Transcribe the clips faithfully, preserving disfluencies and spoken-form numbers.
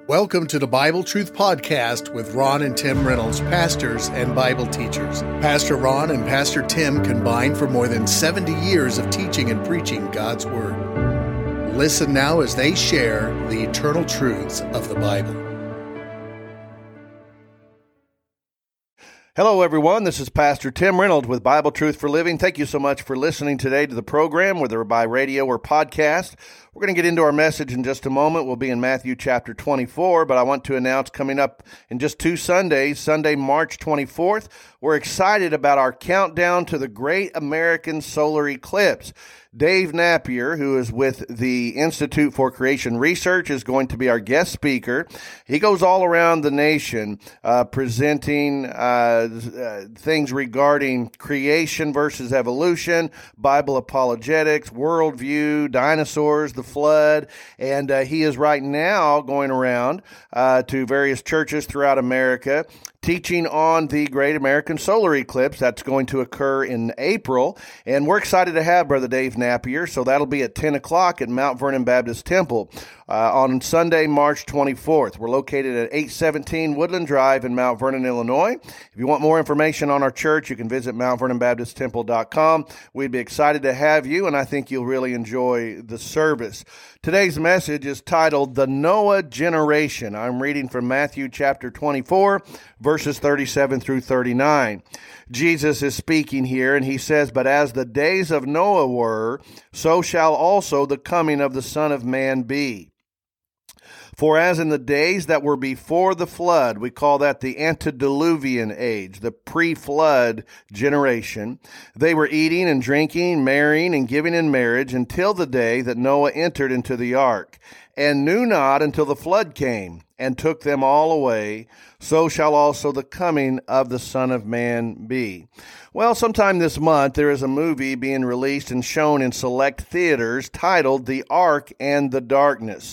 Welcome to the Bible Truth Podcast with Ron and Tim Reynolds, pastors and Bible teachers. Pastor Ron and Pastor Tim combined for more than seventy years of teaching and preaching God's Word. Listen now as they share the eternal truths of the Bible. Hello, everyone. This is Pastor Tim Reynolds with Bible Truth for Living. Thank you so much for listening today to the program, whether by radio or podcast. We're going to get into our message in just a moment. We'll be in Matthew chapter twenty-four, but I want to announce coming up in just two Sundays, Sunday, March twenty-fourth, we're excited about our countdown to the Great American Solar Eclipse. Dave Napier, who is with the Institute for Creation Research, is going to be our guest speaker. He goes all around the nation uh, presenting uh, uh, things regarding creation versus evolution, Bible apologetics, worldview, dinosaurs, the flood, and uh, he is right now going around uh, to various churches throughout America teaching on the Great American Solar Eclipse that's going to occur in April. And we're excited to have Brother Dave Napier, so that'll be at ten o'clock at Mount Vernon Baptist Temple uh, on Sunday, March twenty-fourth. We're located at eight seventeen Woodland Drive in Mount Vernon, Illinois. If you want more information on our church, you can visit mount vernon baptist temple dot com. We'd be excited to have you, and I think you'll really enjoy the service. Today's message is titled, The Noah Generation. I'm reading from Matthew chapter twenty-four, verses thirty-seven through thirty-nine. Jesus is speaking here, and he says, But as the days of Noah were, so shall also the coming of the Son of Man be. For as in the days that were before the flood, we call that the antediluvian age, the pre-flood generation, they were eating and drinking, marrying and giving in marriage until the day that Noah entered into the ark, and knew not until the flood came and took them all away. So shall also the coming of the Son of Man be. Well, sometime this month, there is a movie being released and shown in select theaters titled The Ark and the Darkness.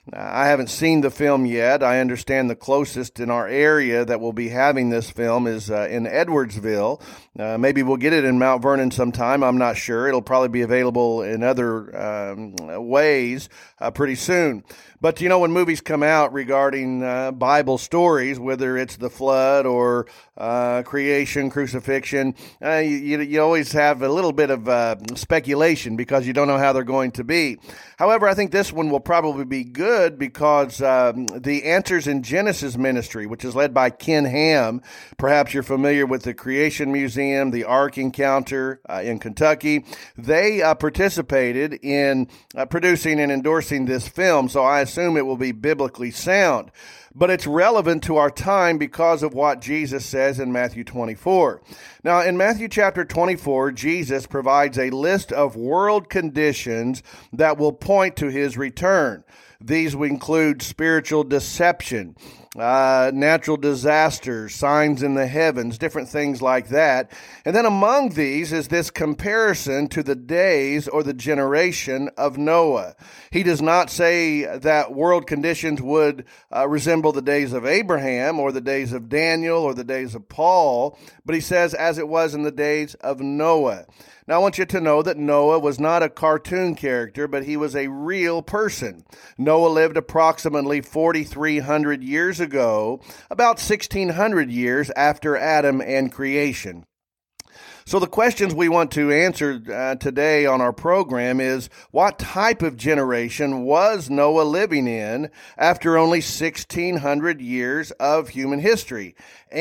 I haven't seen the film yet. I understand the closest in our area that will be having this film is uh, in Edwardsville. Uh, maybe we'll get it in Mount Vernon sometime. I'm not sure. It'll probably be available in other um, ways uh, pretty soon. But, you know, when movies come out regarding uh, Bible stories, whether it's the flood or uh, creation, crucifixion, uh, you, you always have a little bit of uh, speculation because you don't know how they're going to be. However, I think this one will probably be good because um, the Answers in Genesis ministry, which is led by Ken Ham, perhaps you're familiar with the Creation Museum, the Ark Encounter uh, in Kentucky, they uh, participated in uh, producing and endorsing this film, so I assume it will be biblically sound. But it's relevant to our time because of what Jesus says in Matthew twenty-four. Now, in Matthew chapter twenty-four, Jesus provides a list of world conditions that will point to his return. These would include spiritual deception, uh, natural disasters, signs in the heavens, different things like that. And then among these is this comparison to the days or the generation of Noah. He does not say that world conditions would uh, resemble the days of Abraham or the days of Daniel or the days of Paul, but he says as it was in the days of Noah. Now, I want you to know that Noah was not a cartoon character, but he was a real person. Noah lived approximately forty-three hundred years ago, about sixteen hundred years after Adam and creation. So the questions we want to answer uh, today on our program is, what type of generation was Noah living in after only sixteen hundred years of human history?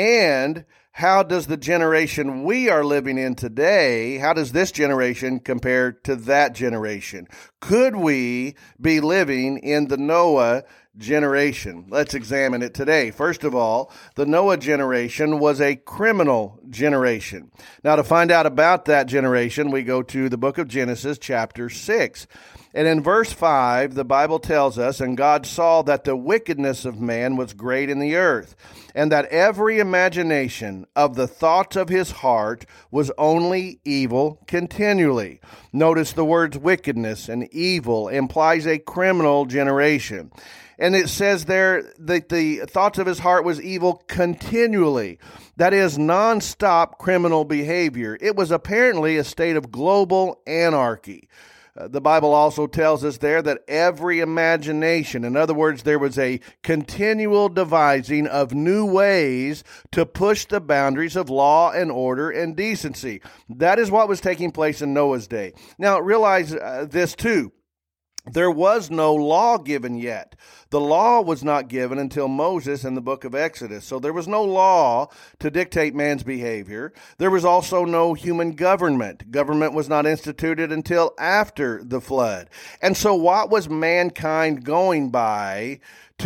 And how does the generation we are living in today, how does this generation compare to that generation? Could we be living in the Noah generation? Let's examine it today. First of all, the Noah generation was a criminal generation. Now, to find out about that generation, we go to the book of Genesis, chapter six. And in verse five, the Bible tells us, And God saw that the wickedness of man was great in the earth, and that every imagination of the thoughts of his heart was only evil continually. Notice the words wickedness and evil implies a criminal generation. And it says there that the thoughts of his heart was evil continually. That is nonstop criminal behavior. It was apparently a state of global anarchy. Uh, the Bible also tells us there that every imagination, in other words, there was a continual devising of new ways to push the boundaries of law and order and decency. That is what was taking place in Noah's day. Now, realize uh, this too. There was no law given yet. The law was not given until Moses in the book of Exodus. So there was no law to dictate man's behavior. There was also no human government. Government was not instituted until after the flood. And so what was mankind going by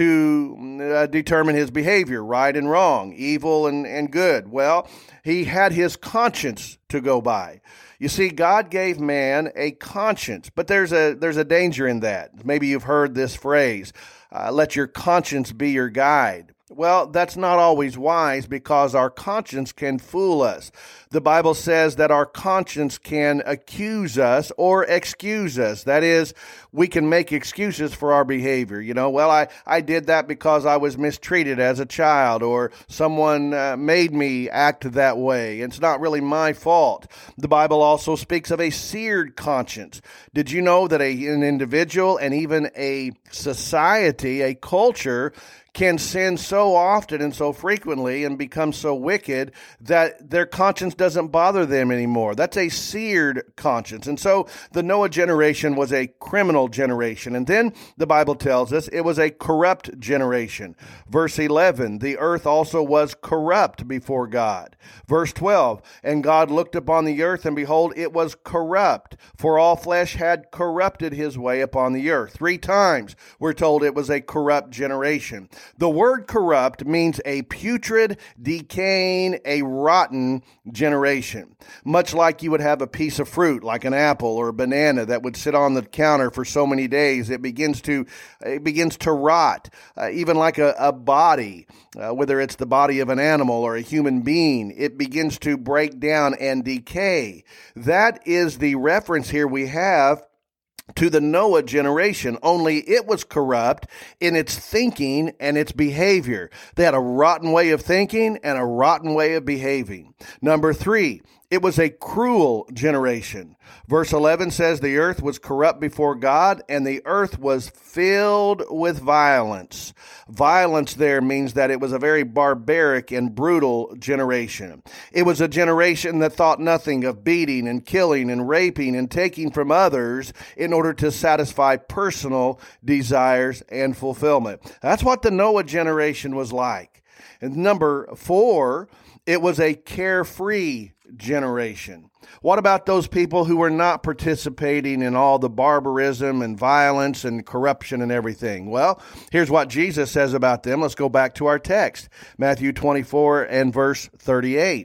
to uh, determine his behavior, right and wrong, evil and, and good? Well, he had his conscience to go by. You see, God gave man a conscience, but there's a there's a danger in that. Maybe you've heard this phrase, uh, let your conscience be your guide. Well, that's not always wise because our conscience can fool us. The Bible says that our conscience can accuse us or excuse us. That is, we can make excuses for our behavior. You know, well, I, I did that because I was mistreated as a child, or someone uh, made me act that way. It's not really my fault. The Bible also speaks of a seared conscience. Did you know that a, an individual and even a society, a culture, can sin so often and so frequently and become so wicked that their conscience doesn't bother them anymore? That's a seared conscience. And so the Noah generation was a criminal generation. And then the Bible tells us it was a corrupt generation. Verse eleven, the earth also was corrupt before God. Verse twelve, and God looked upon the earth, and behold, it was corrupt, for all flesh had corrupted his way upon the earth. Three times we're told it was a corrupt generation. The word corrupt means a putrid, decaying, a rotten generation. Much like you would have a piece of fruit, like an apple or a banana, that would sit on the counter for so many days, it begins to it begins to rot. Uh, even like a, a body, uh, whether it's the body of an animal or a human being, it begins to break down and decay. That is the reference here we have to the Noah generation, only it was corrupt in its thinking and its behavior. They had a rotten way of thinking and a rotten way of behaving. Number three, it was a cruel generation. Verse eleven says the earth was corrupt before God, and the earth was filled with violence. Violence there means that it was a very barbaric and brutal generation. It was a generation that thought nothing of beating and killing and raping and taking from others in order to satisfy personal desires and fulfillment. That's what the Noah generation was like. And number four, it was a carefree generation. What about those people who were not participating in all the barbarism and violence and corruption and everything? Well, here's what Jesus says about them. Let's go back to our text, Matthew twenty-four and verse thirty-eight.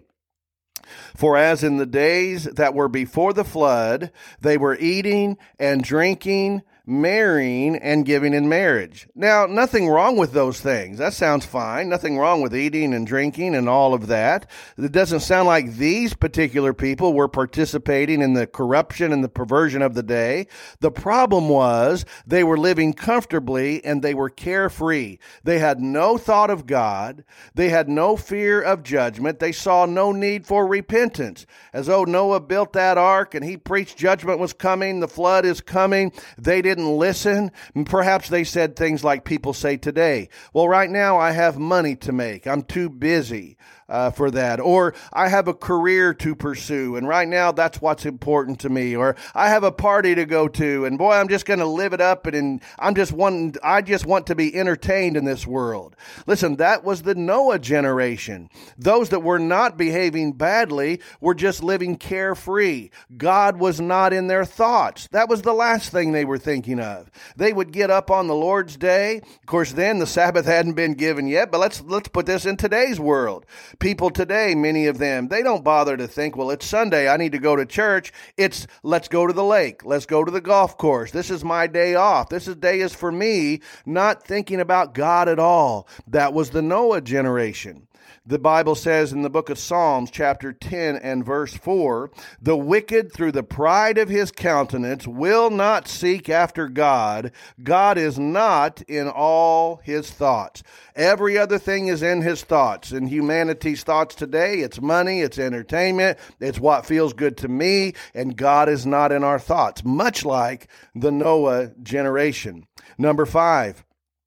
For as in the days that were before the flood, they were eating and drinking, marrying and giving in marriage. Now, nothing wrong with those things. That sounds fine. Nothing wrong with eating and drinking and all of that. It doesn't sound like these particular people were participating in the corruption and the perversion of the day. The problem was they were living comfortably and they were carefree. They had no thought of God. They had no fear of judgment. They saw no need for repentance. As though Noah built that ark and he preached judgment was coming, the flood is coming. They didn't listen. Perhaps they said things like people say today, well, right now I have money to make. I'm too busy uh, for that. Or I have a career to pursue, and right now that's what's important to me. Or I have a party to go to, and boy, I'm just going to live it up, and, and I'm just wanting, I just want to be entertained in this world. Listen, that was the Noah generation. Those that were not behaving badly were just living carefree. God was not in their thoughts. That was the last thing they were thinking of. They would get up on the Lord's day. Of course, then the Sabbath hadn't been given yet, but let's let's put this in today's world. People today, many of them, they don't bother to think, well, it's Sunday, I need to go to church. It's, let's go to the lake. Let's go to the golf course. This is my day off. This is, day is for me, not thinking about God at all. That was the Noah generation. The Bible says in the book of Psalms, chapter ten and verse four, the wicked through the pride of his countenance will not seek after God. God is not in all his thoughts. Every other thing is in his thoughts. In humanity's thoughts today, it's money, it's entertainment, it's what feels good to me, and God is not in our thoughts, much like the Noah generation. Number five.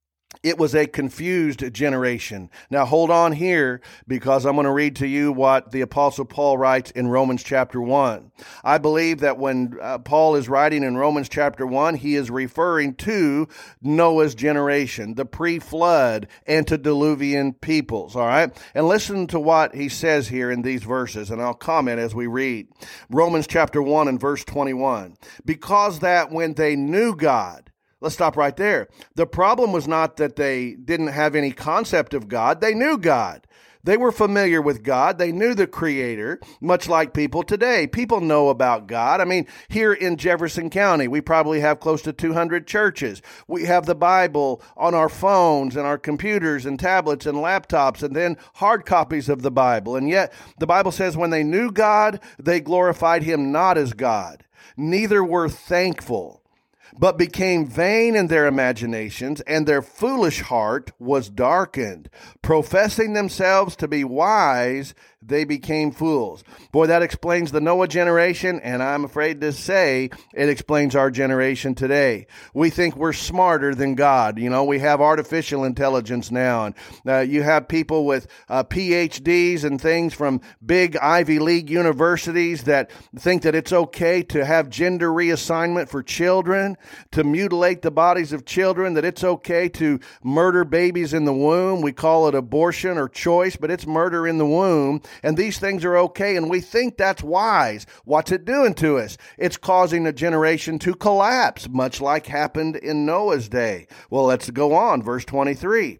It was a confused generation. Now hold on here, because I'm going to read to you what the Apostle Paul writes in Romans chapter one. I believe that when uh, Paul is writing in Romans chapter one, he is referring to Noah's generation, the pre-flood antediluvian peoples, all right? And listen to what he says here in these verses, and I'll comment as we read. Romans chapter one and verse twenty-one. Because that when they knew God, let's stop right there. The problem was not that they didn't have any concept of God. They knew God. They were familiar with God. They knew the Creator, much like people today. People know about God. I mean, here in Jefferson County, we probably have close to two hundred churches. We have the Bible on our phones and our computers and tablets and laptops, and then hard copies of the Bible. And yet, the Bible says when they knew God, they glorified Him not as God. Neither were thankful, but became vain in their imaginations, and their foolish heart was darkened. Professing themselves to be wise, they became fools. Boy, that explains the Noah generation, and I'm afraid to say it explains our generation today. We think we're smarter than God. You know, we have artificial intelligence now, and uh, you have people with uh, P H Ds and things from big Ivy League universities that think that it's okay to have gender reassignment for children, to mutilate the bodies of children, that it's okay to murder babies in the womb. We call it abortion or choice, but it's murder in the womb. And these things are okay, and we think that's wise. What's it doing to us? It's causing a generation to collapse, much like happened in Noah's day. Well, let's go on, verse twenty-three.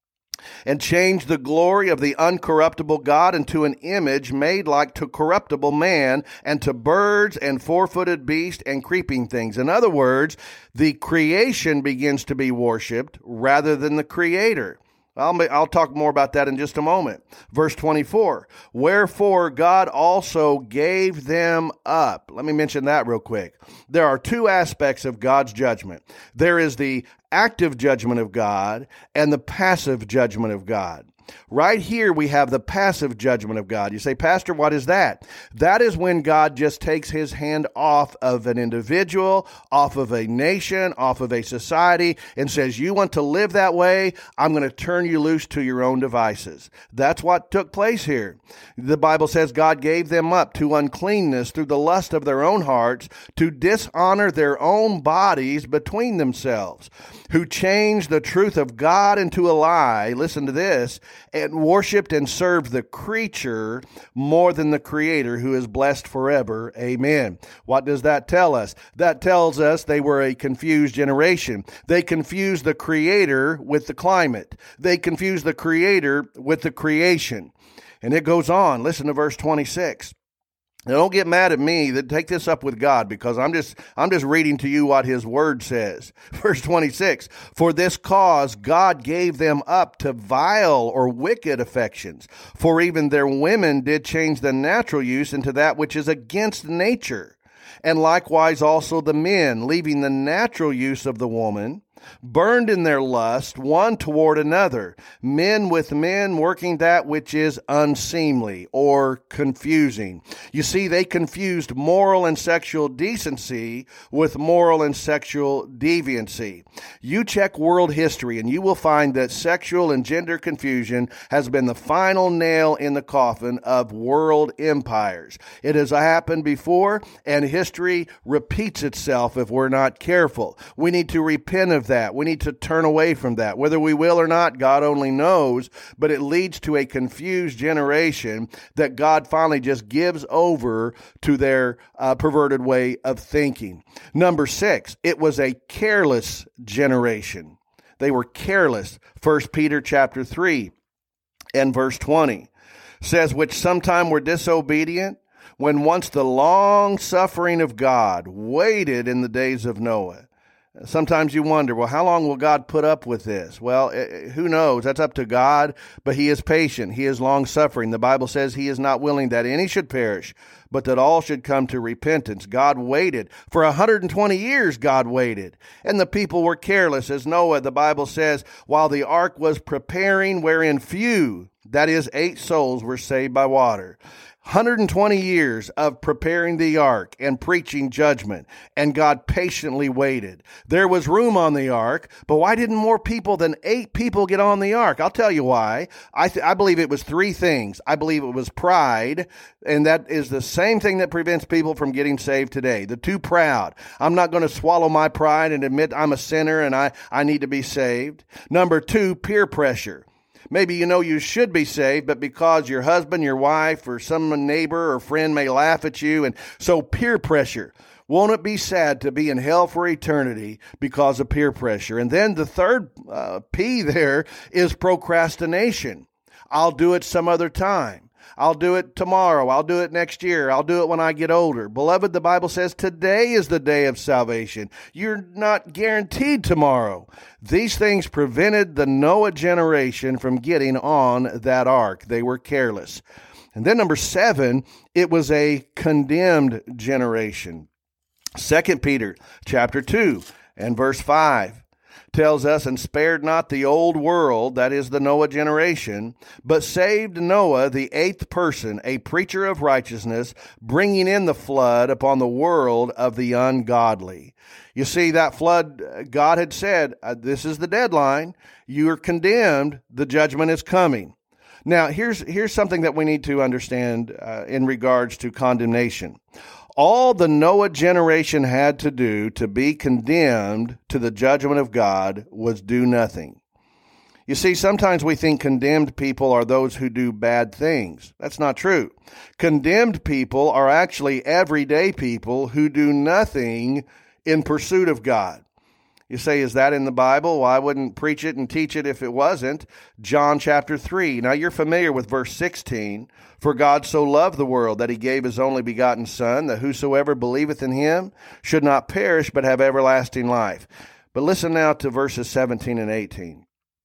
And change the glory of the uncorruptible God into an image made like to corruptible man, and to birds and four-footed beasts and creeping things. In other words, the creation begins to be worshipped rather than the Creator. I'll, I'll talk more about that in just a moment. Verse twenty-four, wherefore God also gave them up. Let me mention that real quick. There are two aspects of God's judgment. There is the active judgment of God and the passive judgment of God. Right here, we have the passive judgment of God. You say, Pastor, what is that? That is when God just takes his hand off of an individual, off of a nation, off of a society, and says, you want to live that way? I'm going to turn you loose to your own devices. That's what took place here. The Bible says God gave them up to uncleanness through the lust of their own hearts, to dishonor their own bodies between themselves, who changed the truth of God into a lie. Listen to this. And worshiped and served the creature more than the Creator, who is blessed forever. Amen. What does that tell us? That tells us they were a confused generation. They confused the Creator with the climate. They confused the Creator with the creation. And it goes on. Listen to verse twenty-six. Now, don't get mad at me. Take this up with God, because I'm just I'm just reading to you what his word says. Verse twenty-six, for this cause God gave them up to vile or wicked affections, for even their women did change the natural use into that which is against nature. And likewise also the men, leaving the natural use of the woman, burned in their lust one toward another, men with men working that which is unseemly or confusing. You see, they confused moral and sexual decency with moral and sexual deviancy. You check world history and you will find that sexual and gender confusion has been the final nail in the coffin of world empires. It has happened before, and history repeats itself if we're not careful. We need to repent of that. We need to turn away from that. Whether we will or not, God only knows, but it leads to a confused generation that God finally just gives over to their uh, perverted way of thinking. Number six, it was a careless generation. They were careless. First Peter chapter three and verse twenty says, which sometime were disobedient, when once the long suffering of God waited in the days of Noah. Sometimes you wonder, well, how long will God put up with this? Well, who knows? That's up to God, but he is patient. He is long-suffering. The Bible says he is not willing that any should perish, but that all should come to repentance. God waited. For one hundred twenty years, God waited. And the people were careless. As Noah, the Bible says, while the ark was preparing, wherein few, that is, eight souls, were saved by water. one hundred twenty years of preparing the ark and preaching judgment, and God patiently waited. There was room on the ark, but why didn't more people than eight people get on the ark? I'll tell you why. I, th- I believe it was three things. I believe it was pride, and that is the same thing that prevents people from getting saved today. The too proud. I'm not going to swallow my pride and admit I'm a sinner and I, I need to be saved. Number two, peer pressure. Maybe you know you should be saved, but because your husband, your wife, or some neighbor or friend may laugh at you, and so peer pressure. Won't it be sad to be in hell for eternity because of peer pressure? And then the third uh, P there is procrastination. I'll do it some other time. I'll do it tomorrow. I'll do it next year. I'll do it when I get older. Beloved, the Bible says today is the day of salvation. You're not guaranteed tomorrow. These things prevented the Noah generation from getting on that ark. They were careless. And then number seven, it was a condemned generation. Second Peter chapter two and verse five. Tells us, and spared not the old world, that is the Noah generation, but saved Noah, the eighth person, a preacher of righteousness, bringing in the flood upon the world of the ungodly. You see, that flood, God had said, this is the deadline. You are condemned. The judgment is coming. Now, here's, here's something that we need to understand uh, in regards to condemnation. All the Noah generation had to do to be condemned to the judgment of God was do nothing. You see, sometimes we think condemned people are those who do bad things. That's not true. Condemned people are actually everyday people who do nothing in pursuit of God. You say, is that in the Bible? Well, I wouldn't preach it and teach it if it wasn't. John chapter three. Now, you're familiar with verse sixteen. For God so loved the world that he gave his only begotten Son, that whosoever believeth in him should not perish, but have everlasting life. But listen now to verses seventeen and eighteen.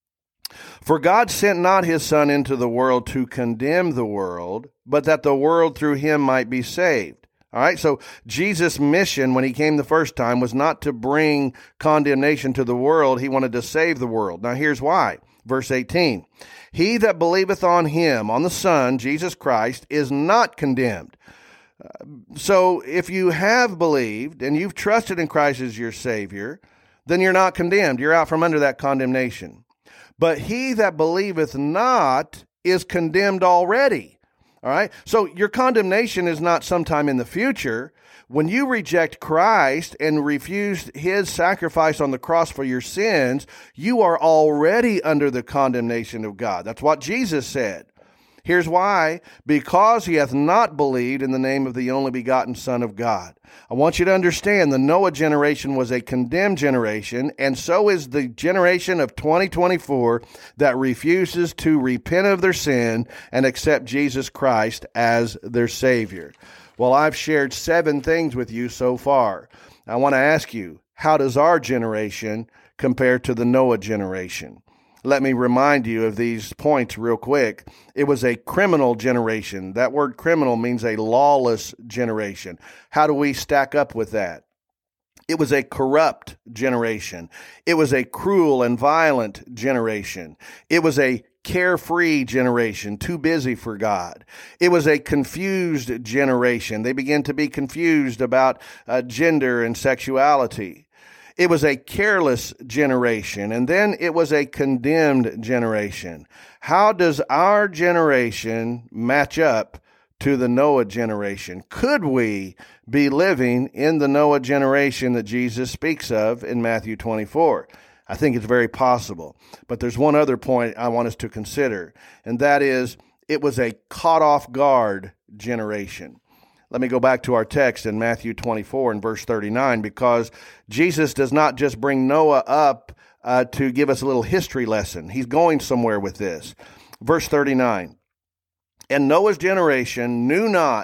For God sent not his Son into the world to condemn the world, but that the world through him might be saved. All right, so Jesus' mission when he came the first time was not to bring condemnation to the world. He wanted to save the world. Now, here's why. Verse eighteen. He that believeth on him, on the Son, Jesus Christ, is not condemned. Uh, so if you have believed and you've trusted in Christ as your Savior, then you're not condemned. You're out from under that condemnation. But he that believeth not is condemned already. All right. So your condemnation is not sometime in the future. When you reject Christ and refuse his sacrifice on the cross for your sins, you are already under the condemnation of God. That's what Jesus said. Here's why. Because he hath not believed in the name of the only begotten Son of God. I want you to understand the Noah generation was a condemned generation, and so is the generation of twenty twenty-four that refuses to repent of their sin and accept Jesus Christ as their Savior. Well, I've shared seven things with you so far. I want to ask you, how does our generation compare to the Noah generation? Let me remind you of these points real quick. It was a criminal generation. That word criminal means a lawless generation. How do we stack up with that? It was a corrupt generation. It was a cruel and violent generation. It was a carefree generation, too busy for God. It was a confused generation. They began to be confused about uh, gender and sexuality. It was a careless generation, and then it was a condemned generation. How does our generation match up to the Noah generation? Could we be living in the Noah generation that Jesus speaks of in Matthew twenty-four? I think it's very possible. But there's one other point I want us to consider, and that is it was a caught off guard generation. Let me go back to our text in Matthew twenty-four and verse thirty-nine, because Jesus does not just bring Noah up uh, to give us a little history lesson. He's going somewhere with this. Verse thirty-nine, and Noah's generation knew not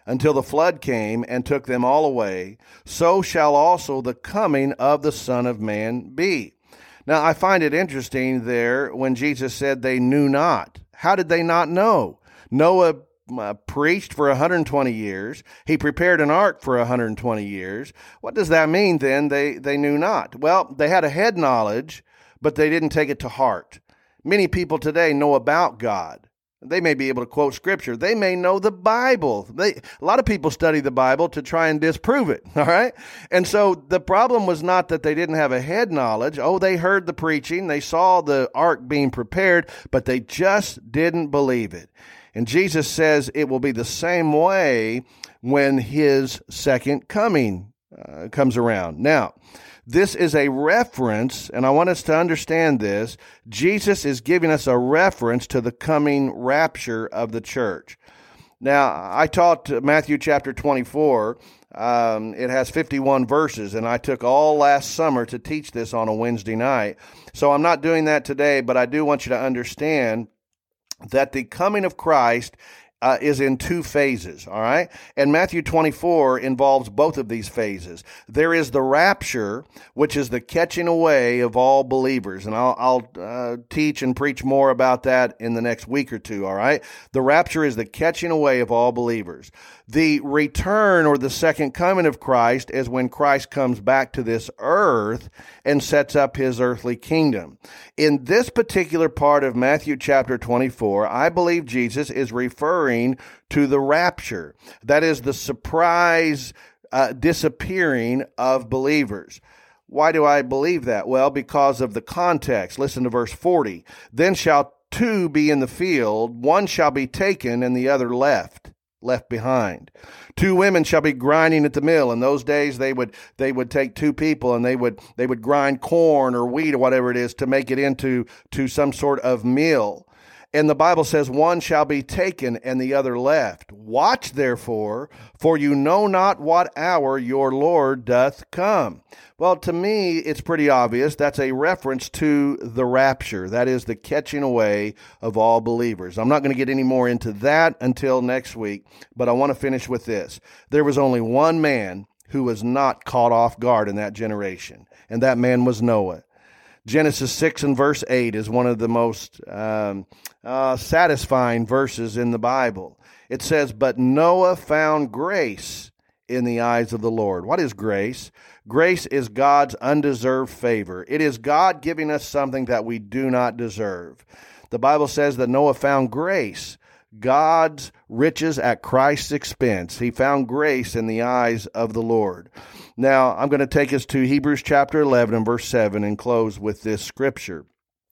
until the flood came and took them all away, so shall also the coming of the Son of Man be. Now, I find it interesting there when Jesus said they knew not. How did they not know? Noah uh, preached for one hundred twenty years. He prepared an ark for one hundred twenty years. What does that mean then, they, they knew not? Well, they had a head knowledge, but they didn't take it to heart. Many people today know about God. They may be able to quote Scripture. They may know the Bible. They, a lot of people study the Bible to try and disprove it, all right? And so the problem was not that they didn't have a head knowledge. Oh, they heard the preaching. They saw the ark being prepared, but they just didn't believe it. And Jesus says it will be the same way when his second coming uh, comes around. Now, this is a reference, and I want us to understand this. Jesus is giving us a reference to the coming rapture of the church. Now, I taught Matthew chapter twenty-four. Um, it has fifty-one verses, and I took all last summer to teach this on a Wednesday night. So I'm not doing that today, but I do want you to understand that the coming of Christ Uh, is in two phases, all right? And Matthew twenty-four involves both of these phases. There is the rapture, which is the catching away of all believers. And I'll, I'll uh, teach and preach more about that in the next week or two, all right? The rapture is the catching away of all believers. The return or the second coming of Christ is when Christ comes back to this earth and sets up his earthly kingdom. In this particular part of Matthew chapter twenty-four, I believe Jesus is referring to the rapture. That is the surprise uh, disappearing of believers. Why do I believe that? Well, because of the context. Listen to verse forty. Then shall two be in the field, one shall be taken and the other left, left behind. Two women shall be grinding at the mill. In those days, they would they would take two people and they would they would grind corn or wheat or whatever it is to make it into to some sort of meal. And the Bible says, one shall be taken and the other left. Watch therefore, for you know not what hour your Lord doth come. Well, to me, it's pretty obvious. That's a reference to the rapture. That is the catching away of all believers. I'm not going to get any more into that until next week, but I want to finish with this. There was only one man who was not caught off guard in that generation, and that man was Noah. Genesis six and verse eight is one of the most um, uh, satisfying verses in the Bible. It says, "But Noah found grace in the eyes of the Lord." What is grace? Grace is God's undeserved favor. It is God giving us something that we do not deserve. The Bible says that Noah found grace, God's riches at Christ's expense. He found grace in the eyes of the Lord. Now, I'm going to take us to Hebrews chapter eleven and verse seven and close with this scripture,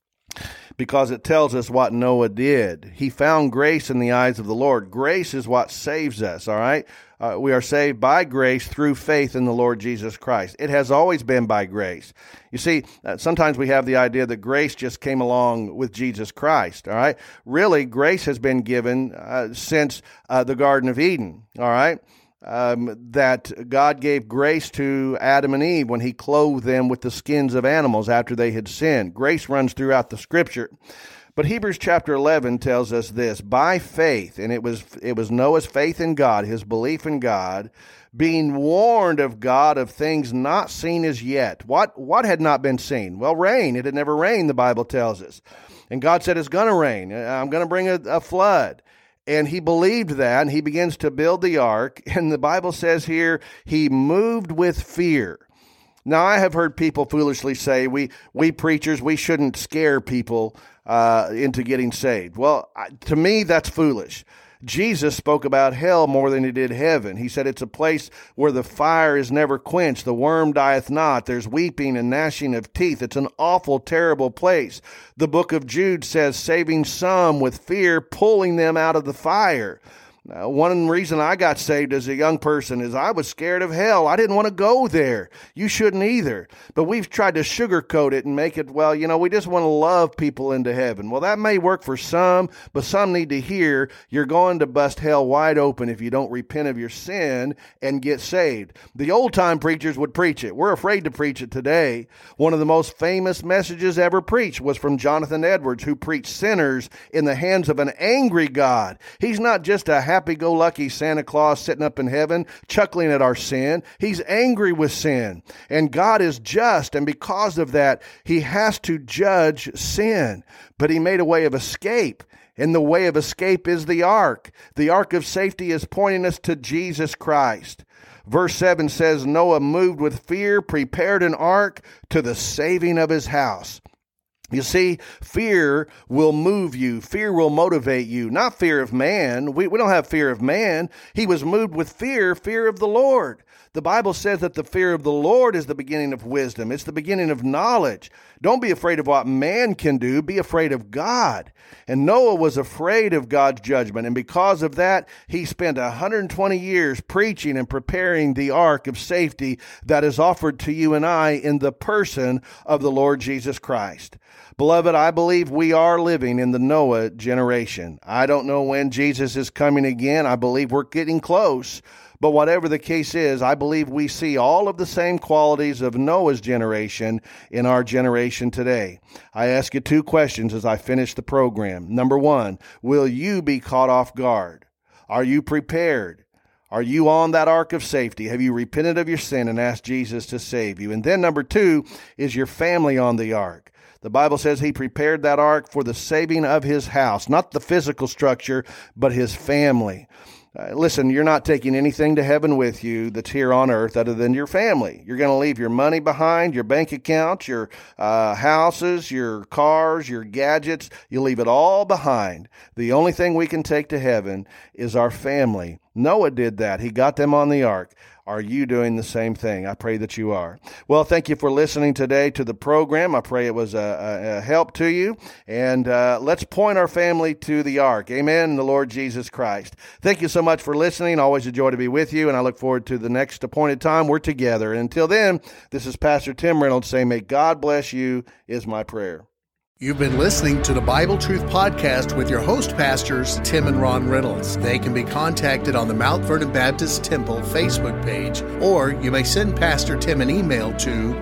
because it tells us what Noah did. He found grace in the eyes of the Lord. Grace is what saves us, all right? Uh, we are saved by grace through faith in the Lord Jesus Christ. It has always been by grace. You see, uh, sometimes we have the idea that grace just came along with Jesus Christ, all right? Really, grace has been given uh, since uh, the Garden of Eden, all right? Um, that God gave grace to Adam and Eve when he clothed them with the skins of animals after they had sinned. Grace runs throughout the scripture. But Hebrews chapter eleven tells us this: by faith, and it was it was Noah's faith in God, his belief in God, being warned of God of things not seen as yet. What, what had not been seen? Well, rain. It had never rained, the Bible tells us. And God said, it's going to rain. I'm going to bring a, a flood. And he believed that, and he begins to build the ark. And the Bible says here, he moved with fear. Now, I have heard people foolishly say, we we preachers, we shouldn't scare people uh, into getting saved. Well, to me, that's foolish. Jesus spoke about hell more than he did heaven. He said it's a place where the fire is never quenched, the worm dieth not, there's weeping and gnashing of teeth. It's an awful, terrible place. The book of Jude says, saving some with fear, pulling them out of the fire. Now, one reason I got saved as a young person is I was scared of hell. I didn't want to go there. You shouldn't either. But we've tried to sugarcoat it and make it, well, you know, we just want to love people into heaven. Well, that may work for some, but some need to hear you're going to bust hell wide open if you don't repent of your sin and get saved. The old-time preachers would preach it. We're afraid to preach it today. One of the most famous messages ever preached was from Jonathan Edwards, who preached sinners in the hands of an angry God. He's not just a happy happy-go-lucky Santa Claus sitting up in heaven, chuckling at our sin. He's angry with sin. And God is just, and because of that, he has to judge sin. But he made a way of escape. And the way of escape is the ark. The ark of safety is pointing us to Jesus Christ. Verse seven says, Noah, moved with fear, prepared an ark to the saving of his house. You see, fear will move you. Fear will motivate you. Not fear of man. We, we don't have fear of man. He was moved with fear, fear of the Lord. The Bible says that the fear of the Lord is the beginning of wisdom. It's the beginning of knowledge. Don't be afraid of what man can do. Be afraid of God. And Noah was afraid of God's judgment. And because of that, he spent one hundred twenty years preaching and preparing the ark of safety that is offered to you and I in the person of the Lord Jesus Christ. Beloved, I believe we are living in the Noah generation. I don't know when Jesus is coming again. I believe we're getting close. But whatever the case is, I believe we see all of the same qualities of Noah's generation in our generation today. I ask you two questions as I finish the program. Number one, will you be caught off guard? Are you prepared? Are you on that ark of safety? Have you repented of your sin and asked Jesus to save you? And then number two, is your family on the ark? The Bible says he prepared that ark for the saving of his house, not the physical structure, but his family. Uh, listen, you're not taking anything to heaven with you that's here on earth other than your family. You're going to leave your money behind, your bank accounts, your uh, houses, your cars, your gadgets. You leave it all behind. The only thing we can take to heaven is our family. Noah did that. He got them on the ark. Are you doing the same thing? I pray that you are. Well, thank you for listening today to the program. I pray it was a, a, a help to you. And uh, let's point our family to the ark. Amen. The Lord Jesus Christ. Thank you so much for listening. Always a joy to be with you. And I look forward to the next appointed time we're together. And until then, this is Pastor Tim Reynolds saying, may God bless you is my prayer. You've been listening to the Bible Truth Podcast with your host pastors, Tim and Ron Reynolds. They can be contacted on the Mount Vernon Baptist Temple Facebook page, or you may send Pastor Tim an email to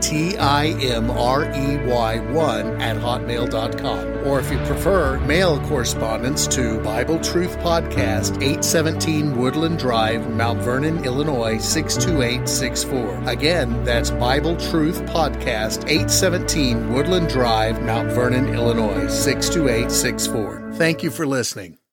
timrey one at hotmail dot com. Or if you prefer, mail correspondence to Bible Truth Podcast, eight seventeen Woodland Drive, Mount Vernon, Illinois, six two eight six four. Again, that's Bible Truth Podcast, eight seventeen Woodland Drive, Mount Vernon, Illinois, six two eight six four. Thank you for listening.